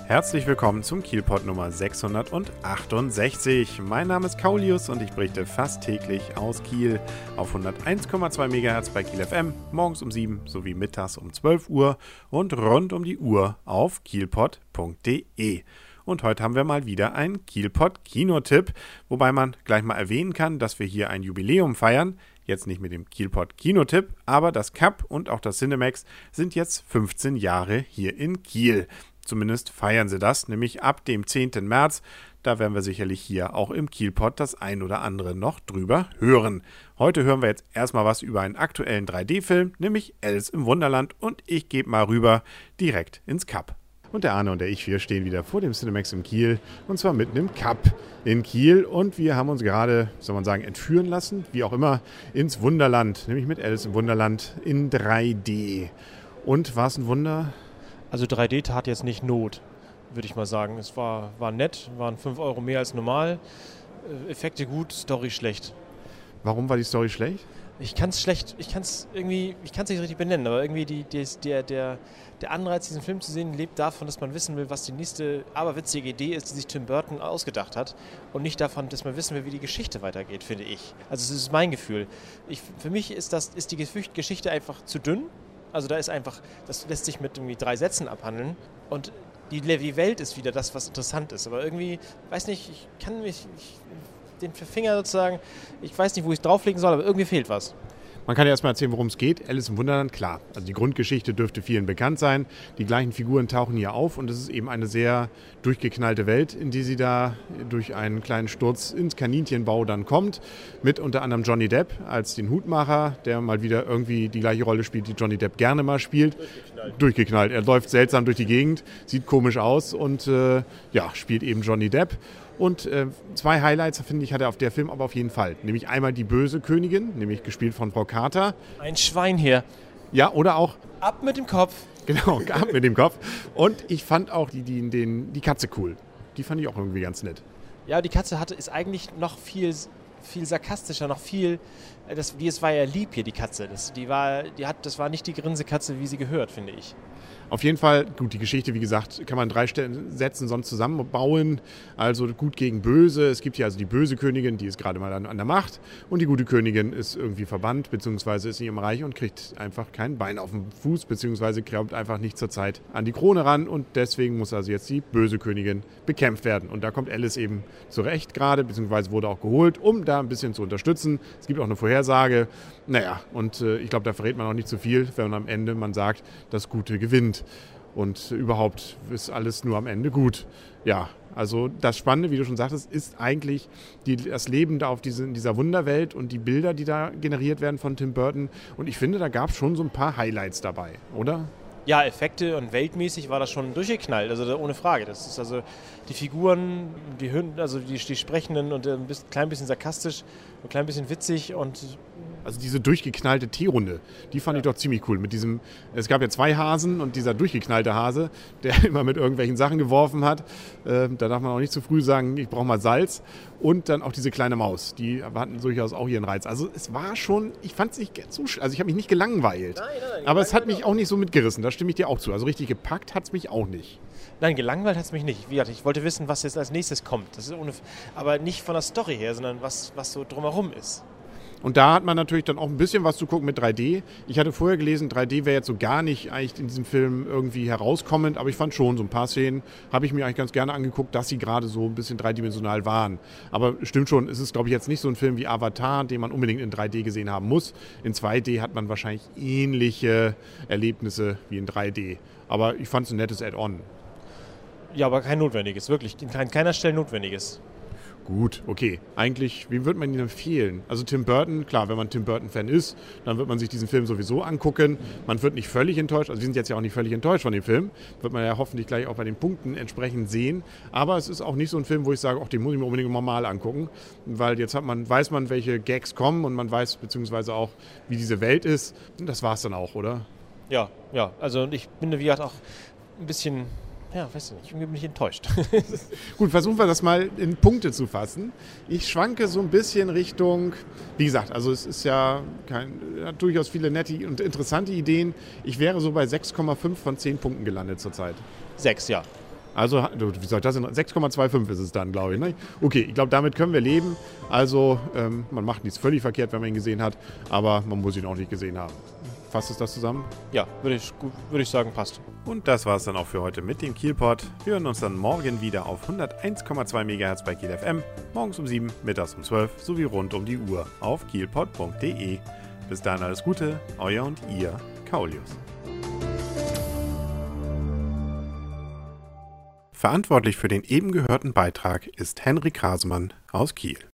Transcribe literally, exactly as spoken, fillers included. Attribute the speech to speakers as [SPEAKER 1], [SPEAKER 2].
[SPEAKER 1] Herzlich willkommen zum Kielpot Nummer sechshundertachtundsechzig. Mein Name ist Kaulius und ich berichte fast täglich aus Kiel auf hunderteins Komma zwei Megahertz bei Kiel F M, morgens um sieben sowie mittags um zwölf Uhr und rund um die Uhr auf kielpot punkt de. Und heute haben wir mal wieder einen Kielpot-Kinotipp, wobei man gleich mal erwähnen kann, dass wir hier ein Jubiläum feiern. Jetzt nicht mit dem Kielpot-Kinotipp, aber das Cup und auch das Cinemax sind jetzt fünfzehn Jahre hier in Kiel. Zumindest feiern sie das, nämlich ab dem zehnten März. Da werden wir sicherlich hier auch im Kielpot das ein oder andere noch drüber hören. Heute hören wir jetzt erstmal was über einen aktuellen drei D-Film, nämlich Alice im Wunderland. Und ich gebe mal rüber direkt ins Cup. Und der Arne und der ich, wir stehen wieder vor dem Cinemax in Kiel, und zwar mitten im Cup in Kiel. Und wir haben uns gerade, soll man sagen, entführen lassen, wie auch immer, ins Wunderland, nämlich mit Alice im Wunderland in drei D. Und war es ein Wunder?
[SPEAKER 2] Also drei D tat jetzt nicht Not, würde ich mal sagen. Es war, war nett, waren fünf Euro mehr als normal. Effekte gut, Story schlecht.
[SPEAKER 1] Warum war die Story schlecht?
[SPEAKER 2] Ich kann es schlecht, ich kann es irgendwie, ich kann es nicht richtig benennen, aber irgendwie die, die, der, der, der Anreiz, diesen Film zu sehen, lebt davon, dass man wissen will, was die nächste aberwitzige Idee ist, die sich Tim Burton ausgedacht hat, und nicht davon, dass man wissen will, wie die Geschichte weitergeht, finde ich. Also es ist mein Gefühl. Ich, für mich ist, das, ist die Geschichte einfach zu dünn. Also da ist einfach, das lässt sich mit irgendwie drei Sätzen abhandeln, und die, die Welt ist wieder das, was interessant ist. Aber irgendwie, weiß nicht, ich kann mich, ich, den Finger sozusagen, ich weiß nicht, wo ich es drauflegen soll, aber irgendwie fehlt was.
[SPEAKER 1] Man kann ja erstmal erzählen, worum es geht. Alice im Wunderland, klar. Also die Grundgeschichte dürfte vielen bekannt sein. Die gleichen Figuren tauchen hier auf und es ist eben eine sehr durchgeknallte Welt, in die sie da durch einen kleinen Sturz ins Kaninchenbau dann kommt. Mit unter anderem Johnny Depp als den Hutmacher, der mal wieder irgendwie die gleiche Rolle spielt, die Johnny Depp gerne mal spielt. Durchgeknallt. Durchgeknallt. Er läuft seltsam durch die Gegend, sieht komisch aus und äh, ja, spielt eben Johnny Depp. Und äh, zwei Highlights, finde ich, hat er auf der Film aber auf jeden Fall. Nämlich einmal die böse Königin, nämlich gespielt von Frau Carter.
[SPEAKER 2] Ein Schwein hier.
[SPEAKER 1] Ja, oder auch...
[SPEAKER 2] Ab mit dem Kopf.
[SPEAKER 1] Genau, ab mit dem Kopf. Und ich fand auch die, die, den, die Katze cool. Die fand ich auch irgendwie ganz nett.
[SPEAKER 2] Ja, die Katze hatte, ist eigentlich noch viel, viel sarkastischer, noch viel... Das, die, es war ja lieb hier, die Katze. Das, die war, die hat, das war nicht die Grinsekatze, wie sie gehört, finde ich.
[SPEAKER 1] Auf jeden Fall, gut, die Geschichte, wie gesagt, kann man drei Sätzen sonst zusammenbauen. Also gut gegen böse. Es gibt hier also die böse Königin, die ist gerade mal an, an der Macht. Und die gute Königin ist irgendwie verbannt, beziehungsweise ist in ihrem Reich und kriegt einfach kein Bein auf den Fuß, beziehungsweise kommt einfach nicht zur Zeit an die Krone ran. Und deswegen muss also jetzt die böse Königin bekämpft werden. Und da kommt Alice eben zurecht gerade, beziehungsweise wurde auch geholt, um da ein bisschen zu unterstützen. Es gibt auch eine Vorhersage. Naja, und äh, ich glaube, da verrät man auch nicht zu viel, wenn man am Ende man sagt, das Gute gewinnt. Und überhaupt ist alles nur am Ende gut. Ja, also das Spannende, wie du schon sagtest, ist eigentlich die, das Leben da auf diese, in dieser Wunderwelt und die Bilder, die da generiert werden von Tim Burton. Und ich finde, da gab es schon so ein paar Highlights dabei, oder?
[SPEAKER 2] Ja, Effekte und weltmäßig war das schon durchgeknallt, also ohne Frage. Das ist also die Figuren, die Hünden, also die, die Sprechenden und ein bisschen, klein bisschen sarkastisch, ein klein bisschen witzig und...
[SPEAKER 1] Also diese durchgeknallte Teerunde, die fand ja. ich doch ziemlich cool. Mit diesem, es gab ja zwei Hasen und dieser durchgeknallte Hase, der immer mit irgendwelchen Sachen geworfen hat. Äh, da darf man auch nicht zu früh sagen, ich brauche mal Salz. Und dann auch diese kleine Maus, die hatten durchaus auch ihren Reiz. Also es war schon, ich fand es nicht so, also ich habe mich nicht gelangweilt. Nein, nein, nein, aber es hat mich auch nicht so mitgerissen, da stimme ich dir auch zu. Also richtig gepackt hat es mich auch nicht.
[SPEAKER 2] Nein, gelangweilt hat es mich nicht. Wie gesagt, ich wollte wissen, was jetzt als nächstes kommt. Das ist ohne, aber nicht von der Story her, sondern was, was so drumherum ist.
[SPEAKER 1] Und da hat man natürlich dann auch ein bisschen was zu gucken mit drei D. Ich hatte vorher gelesen, drei D wäre jetzt so gar nicht eigentlich in diesem Film irgendwie herauskommend, aber ich fand schon, so ein paar Szenen habe ich mir eigentlich ganz gerne angeguckt, dass sie gerade so ein bisschen dreidimensional waren. Aber stimmt schon, es ist, glaube ich, jetzt nicht so ein Film wie Avatar, den man unbedingt in drei D gesehen haben muss. In zwei D hat man wahrscheinlich ähnliche Erlebnisse wie in drei D. Aber ich fand es ein nettes Add-on.
[SPEAKER 2] Ja, aber kein notwendiges, wirklich. An keiner Stelle notwendiges.
[SPEAKER 1] Gut, okay. Eigentlich, wem würde man ihn empfehlen? Also Tim Burton, klar, wenn man Tim Burton-Fan ist, dann wird man sich diesen Film sowieso angucken. Man wird nicht völlig enttäuscht, also wir sind jetzt ja auch nicht völlig enttäuscht von dem Film, wird man ja hoffentlich gleich auch bei den Punkten entsprechend sehen. Aber es ist auch nicht so ein Film, wo ich sage, ach, den muss ich mir unbedingt mal angucken, weil jetzt hat man, weiß man, welche Gags kommen und man weiß beziehungsweise auch, wie diese Welt ist. Und das war es dann auch, oder?
[SPEAKER 2] Ja, ja. Also ich bin, wie gesagt, auch ein bisschen... Ja, weiß ich nicht, irgendwie bin ich enttäuscht.
[SPEAKER 1] Gut, versuchen wir das mal in Punkte zu fassen. Ich schwanke so ein bisschen Richtung, wie gesagt, also es ist ja kein, hat durchaus viele nette und interessante Ideen. Ich wäre so bei sechs Komma fünf von zehn Punkten gelandet zurzeit.
[SPEAKER 2] Sechs, ja.
[SPEAKER 1] Also, wie soll das denn? sechs Komma fünfundzwanzig ist es dann, glaube ich. Ne? Okay, ich glaube, damit können wir leben. Also, ähm, man macht nichts völlig verkehrt, wenn man ihn gesehen hat, aber man muss ihn auch nicht gesehen haben. Fasst es das zusammen?
[SPEAKER 2] Ja, würde ich, würd ich sagen, passt.
[SPEAKER 1] Und das war es dann auch für heute mit dem Kielpot. Wir hören uns dann morgen wieder auf hunderteins Komma zwei Megahertz bei Kiel F M, morgens um sieben, mittags um zwölf sowie rund um die Uhr auf kielpot punkt de. Bis dahin alles Gute, euer und ihr, Kaulius. Verantwortlich für den eben gehörten Beitrag ist Henrik Hasemann aus Kiel.